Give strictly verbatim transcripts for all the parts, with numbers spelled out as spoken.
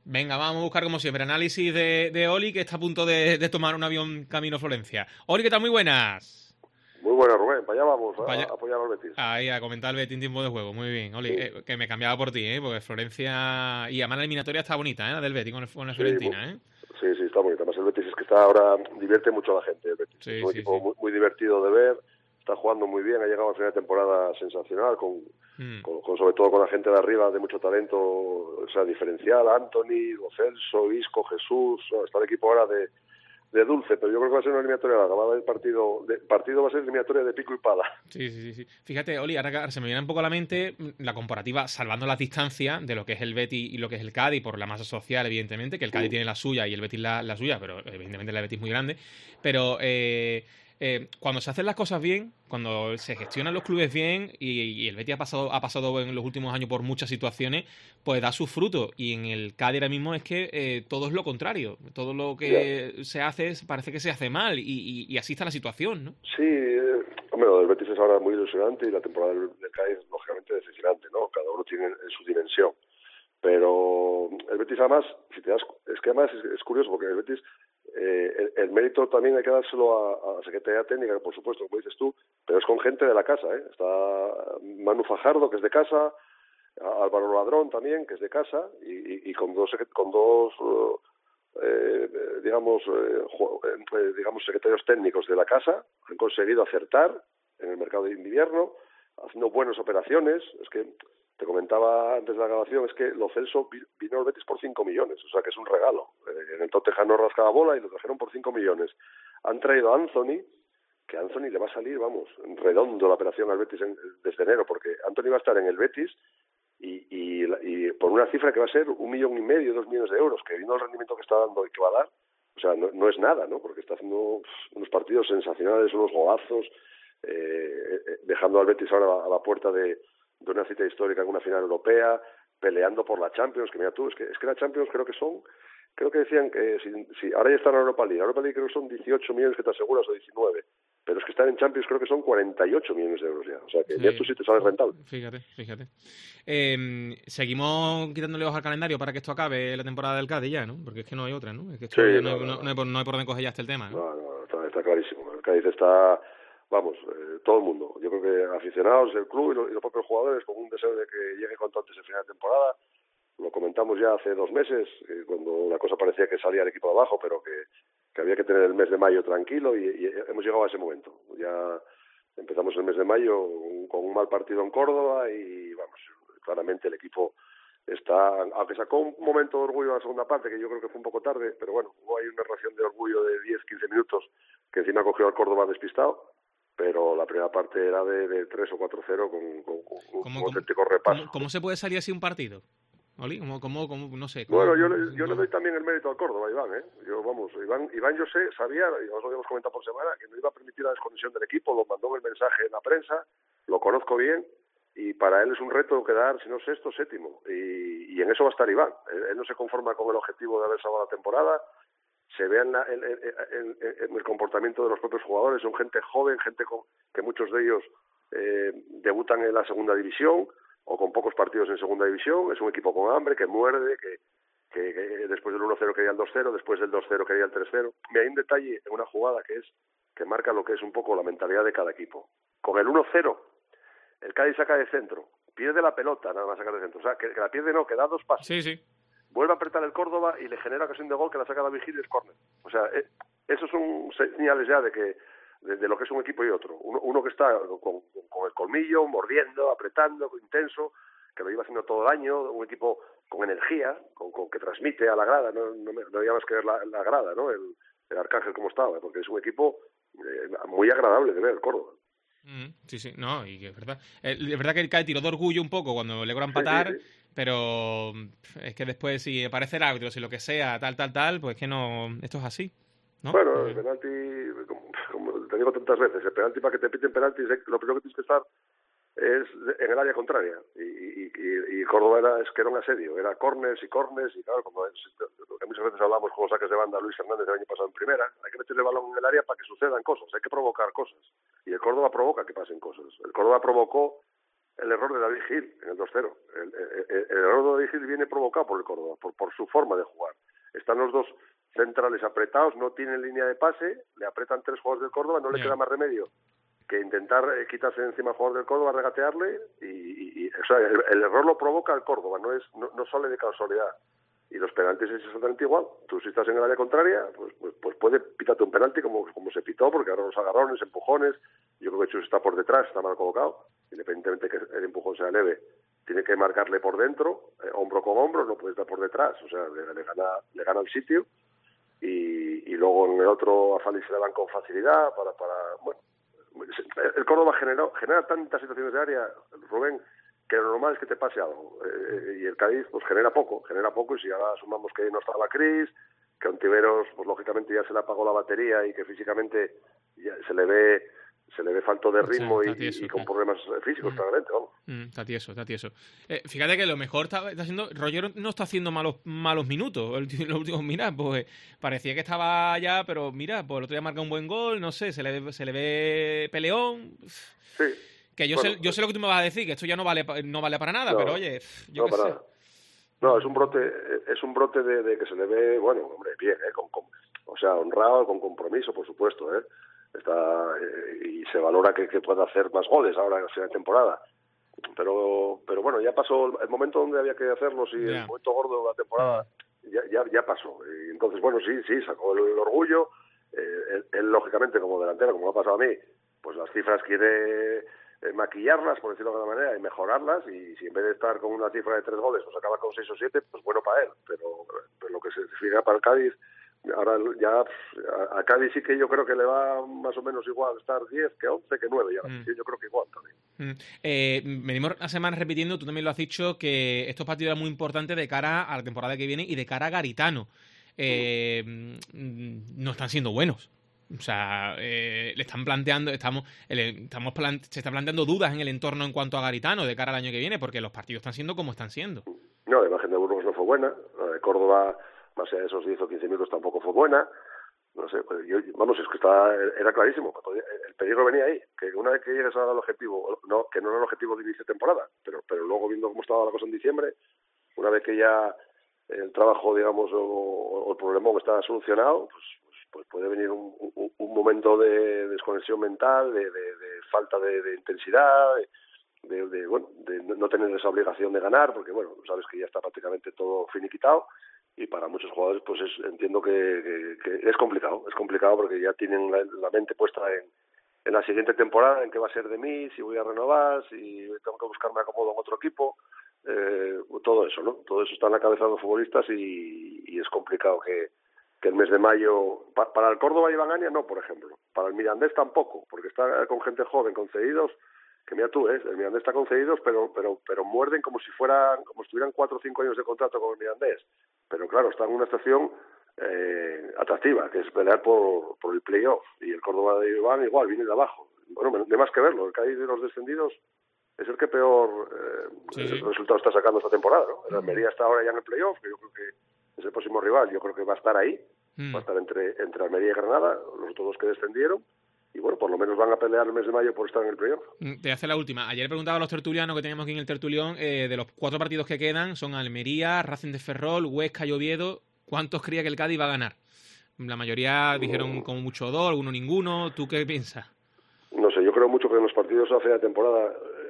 Venga, vamos a buscar como siempre análisis de, de Oli, que está a punto de, de tomar un avión camino a Florencia. Oli, ¿qué tal? Muy buenas. Muy buena, Rubén. Para allá vamos Vaya, a, a apoyar al Betis. ahí a comentar el Betis en tiempo de juego. Muy bien, Oli, Sí, eh, que me cambiaba por ti, ¿eh? Porque Florencia... Y además la eliminatoria está bonita, ¿eh? La del Betis con, el, con la sí, mu- Fiorentina, ¿eh? sí, sí, está bonito. Además, el Betis es que está ahora, divierte mucho a la gente. El Betis es Sí, un sí, equipo sí. muy, muy divertido de ver. Está jugando muy bien. Ha llegado a final de temporada sensacional, con, Mm. con, con- sobre todo con la gente de arriba de mucho talento, o sea, diferencial. Anthony, Lo Celso, Isco, Jesús. No, está el equipo ahora de, de dulce, pero yo creo que va a ser una eliminatoria larga. Va a haber partido, de, partido va a ser eliminatoria de pico y pala. Sí, sí, sí, sí. Fíjate, Oli, ahora, que- ahora se me viene un poco a la mente la comparativa, salvando las distancias de lo que es el Betis y lo que es el Cádiz, por la masa social, evidentemente, que el Cádiz Mm. tiene la suya y el Betis la, la suya, pero evidentemente la Betis es muy grande. Pero eh, eh, cuando se hacen las cosas bien, cuando se gestionan los clubes bien, y, y el Betis ha pasado, ha pasado en los últimos años por muchas situaciones, pues da sus frutos. Y en el Cádiz ahora mismo es que eh, todo es lo contrario. Todo lo Ya. que se hace es- parece que se hace mal, y, y- y así está la situación, ¿no? Sí, eh, hombre, lo del Betis es ahora muy ilusionante y la temporada del, del Cádiz, lógicamente, decepcionante, ¿no? Cada uno tiene en su dimensión. Pero el Betis, además, si te das, es que además es, es curioso porque el Betis, eh, el, el mérito también hay que dárselo a, a la Secretaría Técnica, por supuesto, como dices tú, pero es con gente de la casa, ¿eh? Está Manu Fajardo, que es de casa, Álvaro Ladrón también, que es de casa, y, y, y con dos, con dos uh, eh, digamos, eh, eh, digamos, secretarios técnicos de la casa, han conseguido acertar en el mercado de invierno, haciendo buenas operaciones. Es que te comentaba antes de la grabación, es que Lo Celso vino al Betis por cinco millones, o sea que es un regalo. Eh, en el Tottenham no rascaba bola y lo trajeron por cinco millones. Han traído a Anthony, que a Anthony le va a salir, vamos, redondo la operación al Betis en, desde enero, porque Anthony va a estar en el Betis y, y, y por una cifra que va a ser un millón y medio, dos millones de euros, que viendo el rendimiento que está dando y que va a dar, o sea, no, no es nada, ¿no? Porque está haciendo pff, unos partidos sensacionales, unos golazos, eh, eh, dejando al Betis ahora a la, a la puerta de, de una cita histórica en una final europea, peleando por la Champions, que mira tú, es que, es que la Champions creo que son, creo que decían que si, si ahora ya está en la Europa League, la Europa League creo que son dieciocho millones que te aseguras o diecinueve, pero es que estar en Champions creo que son cuarenta y ocho millones de euros ya, o sea que ya Sí, tú sí te sales rentable. fíjate, fíjate. Eh, seguimos quitándole ojos al calendario para que esto acabe la temporada del Cádiz ya, ¿no? Porque es que no hay otra, ¿no? Es que Sí, esto ya no hay, no, no, no, no no. hay por, no hay por dónde coger ya hasta el tema, ¿no? No, no, está, está clarísimo. El Cádiz está, vamos, eh, todo el mundo. Yo creo que aficionados, el club y, lo, y los propios jugadores con un deseo de que llegue cuanto antes el final de temporada. Lo comentamos ya hace dos meses, eh, cuando la cosa parecía que salía el equipo de abajo, pero que, que había que tener el mes de mayo tranquilo y, y hemos llegado a ese momento. Ya empezamos el mes de mayo un, con un mal partido en Córdoba y, vamos, claramente el equipo está, aunque sacó un momento de orgullo en la segunda parte, que yo creo que fue un poco tarde, pero bueno, hubo ahí una reacción de orgullo de diez quince minutos que encima cogió al Córdoba despistado, pero la primera parte era de, de tres o cuatro cero con, con, con un ¿Cómo, cómo, auténtico repaso. cómo, cómo se puede salir así un partido? Oli, ¿cómo, cómo, cómo- no sé, cómo, Bueno, yo le, yo le doy cómo- también el mérito al Córdoba, Iván, ¿eh? Yo, vamos, Iván, Iván yo sé, sabía, y os lo habíamos comentado por semana, que no iba a permitir la desconexión del equipo, lo mandó en el mensaje en la prensa, lo conozco bien, y para él es un reto quedar, si no sexto, séptimo, y, y en eso va a estar Iván. Él, él no se conforma con el objetivo de haber salvado la temporada, se ve en, la, en, en, en, en el comportamiento de los propios jugadores, son gente joven, gente con, que muchos de ellos eh, debutan en la segunda división, o con pocos partidos en segunda división, es un equipo con hambre, que muerde, que, que, que después del uno cero quería el dos cero, después del dos cero quería el tres cero. Me hay un detalle en una jugada que es que marca lo que es un poco la mentalidad de cada equipo. Con el uno cero, el Cádiz saca de centro, pierde la pelota nada más sacar de centro, o sea, que, que la pierde no, que da dos pases. Sí, sí. Vuelve a apretar el Córdoba y le genera ocasión de gol que la saca David Gil y es córner. O sea, eh, esos son señales ya de que de, de lo que es un equipo y otro. Uno, uno que está con, con el colmillo, mordiendo, apretando, intenso, que lo lleva haciendo todo el año, un equipo con energía, con, con que transmite a la grada, no, no, no había más que ver la, la grada, ¿no? El, el Arcángel como estaba, porque es un equipo eh, muy agradable de ver, el Córdoba. Mm, sí, sí, no, y que es verdad. Eh, es verdad que el Cádiz tiró de orgullo un poco cuando le logró Sí, sí, empatar, sí. pero pf, es que después si aparece el árbitro, si lo que sea, tal, tal, tal, pues que no, esto es así, ¿no? Bueno, el Eh, penalti, como, como te digo tantas veces, el penalti para que te piten penaltis, lo primero que tienes que estar es en el área contraria y, y, y, y Córdoba era, es que era un asedio, era corners y corners y claro, como es, lo que muchas veces hablamos con los saques de banda Luis Hernández el año pasado en primera, hay que meterle balón en el área para que sucedan cosas, hay que provocar cosas y el Córdoba provoca que pasen cosas. El Córdoba provocó el error de David Gil en el dos cero. El, el, el, el error de David Gil viene provocado por el Córdoba, por, por su forma de jugar. Están los dos centrales apretados, no tienen línea de pase, le apretan tres jugadores del Córdoba, no le yeah. queda más remedio que intentar eh, quitarse de encima al jugador del Córdoba, regatearle, y, y, y o sea, el, el error lo provoca el Córdoba, no es no, no sale de casualidad. Y los penaltis es exactamente igual. Tú si estás en el área contraria, pues pues, pues puede pitarte un penalti como, como se pitó, porque ahora los agarrones, empujones, yo creo que Chus está por detrás, está mal colocado, independientemente que el empujón sea leve, tiene que marcarle por dentro, eh, hombro con hombro, no puede estar por detrás, o sea, le, le gana le gana el sitio, y, y luego en el otro a Fali se le dan con facilidad para, para bueno, el Córdoba generó, genera tantas situaciones de área, Rubén, que lo normal es que te pase algo, eh, y el Cádiz pues genera poco, genera poco, y si ahora sumamos que no estaba Cris, que a Ontiveros pues lógicamente ya se le apagó la batería y que físicamente ya se le ve se le ve falto de ritmo sí, y, tieso, y con problemas físicos, mm. claramente, vamos. Mm, está tieso, está tieso. Eh, fíjate que lo mejor está, está haciendo, Roger no está haciendo malos malos minutos, los últimos, mira, pues parecía que estaba ya, pero mira, pues el otro día marca un buen gol, no sé, se le ve, se le ve peleón. Sí. Que yo bueno, sé yo sé lo que tú me vas a decir, que esto ya no vale no vale para nada, no, pero oye, yo no, qué para sé. Nada. No, es un brote, es un brote de, de que se le ve, bueno, hombre, bien, ¿eh? Con, con, o sea, honrado, con compromiso, por supuesto, ¿eh? Está eh, y se valora que, que pueda hacer más goles ahora en la temporada. Pero pero bueno, ya pasó el momento donde había que hacerlos y yeah. el momento gordo de la temporada ya ya, ya pasó. Y entonces, bueno, sí, sí, sacó el, el orgullo. Eh, él, él, lógicamente, como delantero, como me ha pasado a mí, pues las cifras quiere eh, maquillarlas, por decirlo de alguna manera, y mejorarlas, y si en vez de estar con una cifra de tres goles, pues acaba con seis o siete, pues bueno para él. Pero, pero lo que se significa para el Cádiz, ahora ya a, a Cádiz sí que yo creo que le va más o menos igual estar diez que once que nueve, ya mm. sí, yo creo que igual también. Mm. Eh, venimos las semanas repitiendo, tú también lo has dicho, que estos partidos eran muy importantes de cara a la temporada que viene y de cara a Garitano. Eh, mm. No están siendo buenos. O sea, eh, le están planteando, estamos, el, estamos plan, se está planteando dudas en el entorno en cuanto a Garitano de cara al año que viene, porque los partidos están siendo como están siendo. No, la imagen de Burgos no fue buena, la de Córdoba, más allá de esos diez o quince minutos, tampoco fue buena. No sé, pues yo, vamos, es que está, era clarísimo, el peligro venía ahí, que una vez que llegues al objetivo, no, que no era el objetivo de inicio de temporada, pero, pero luego viendo cómo estaba la cosa en diciembre, una vez que ya el trabajo, digamos, o, o el problema está solucionado, pues pues puede venir un, un, un momento de desconexión mental, de, de, de falta de, de intensidad, de, de bueno, de no tener esa obligación de ganar, porque bueno, sabes que ya está prácticamente todo finiquitado, y para muchos jugadores pues es, entiendo que, que, que es complicado, es complicado porque ya tienen la, la mente puesta en, en la siguiente temporada, en qué va a ser de mí, si voy a renovar, si tengo que buscarme acomodo en otro equipo, eh, todo eso, ¿no? Todo eso está en la cabeza de los futbolistas y, y es complicado que que el mes de mayo, pa, para el Córdoba y Iván Ania no, por ejemplo, para el Mirandés tampoco, porque está con gente joven, concedidos, que mira tú, ¿eh? El Mirandés está concedidos, pero pero pero muerden como si fueran, como si tuvieran cuatro o cinco años de contrato con el Mirandés, pero claro, está en una estación eh, atractiva, que es pelear por, por el playoff, y el Córdoba de Iván igual, viene de abajo, bueno, de más que verlo, el Cádiz de los descendidos es el que peor eh, sí, sí. resultado está sacando esta temporada, ¿no? El Almería está ahora ya en el playoff, que yo creo que es el próximo rival, yo creo que va a estar ahí, mm. va a estar entre entre Almería y Granada, los otros dos que descendieron, y bueno, por lo menos van a pelear el mes de mayo por estar en el playoff. Te hace la última. Ayer preguntaba a los tertulianos que teníamos aquí en el tertulión, eh, de los cuatro partidos que quedan, son Almería, Racing de Ferrol, Huesca y Oviedo, ¿cuántos creía que el Cádiz va a ganar? La mayoría dijeron como mucho dos, alguno ninguno. ¿Tú qué piensas? No sé, yo creo mucho que en los partidos hace la temporada,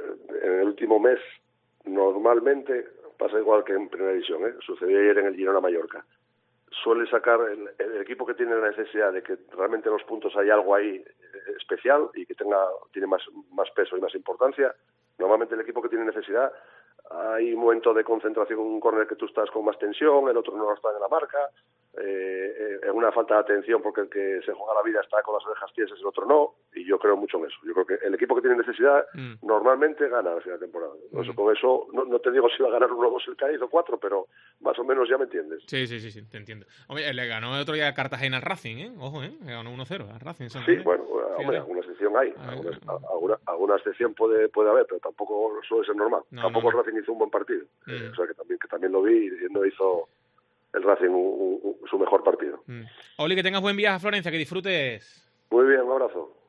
en el último mes, normalmente pasa igual que en primera división, ¿eh? Sucedió ayer en el Girona Mallorca. Suele sacar el, el equipo que tiene la necesidad de que realmente los puntos hay algo ahí especial y que tenga tiene más más peso y más importancia. Normalmente el equipo que tiene necesidad, hay un momento de concentración, un córner que tú estás con más tensión, el otro no está en la marca, eh, eh, una falta de atención porque el que se juega la vida está con las orejas tiesas y el otro no, y yo creo mucho en eso. Yo creo que el equipo que tiene necesidad mm. normalmente gana al final de temporada. Mm. Eso, con eso no, no te digo si va a ganar uno, dos el Cádiz o cuatro, pero más o menos ya me entiendes. Sí, sí, sí, sí, te entiendo. Hombre, le ganó el otro día a Cartagena al Racing, ¿eh? Ojo, ¿eh? Le ganó uno cero al Racing. Sí, bueno, hombre, alguna excepción hay, alguna, alguna, alguna excepción puede puede haber, pero tampoco suele ser normal. No, tampoco no, no. El Racing hizo un buen partido, mm. eh, o sea que también que también lo vi y no hizo el Racing un, un, su mejor partido. Mm. Oli, que tengas buen viaje a Florencia, que disfrutes. Muy bien, un abrazo.